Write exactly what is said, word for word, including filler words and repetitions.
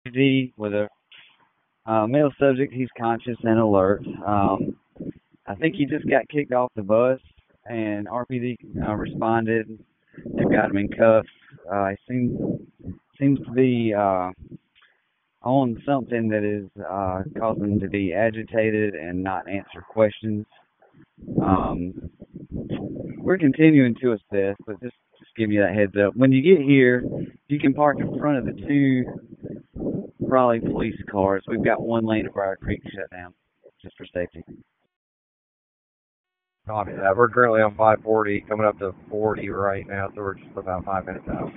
D with a uh, male subject. He's conscious and alert. Um, I think he just got kicked off the bus, and R P D uh, responded. They've got him in cuffs. Uh, he seems seems to be uh, on something that is uh, causing him to be agitated and not answer questions. Um, we're continuing to assess, but just just give you that heads up. When you get here, you can park in front of the two Raleigh police cars. We've got one lane of Briar Creek shut down just for safety. Copy that. We're currently on five forty, coming up to forty right now, so we're just about five minutes out.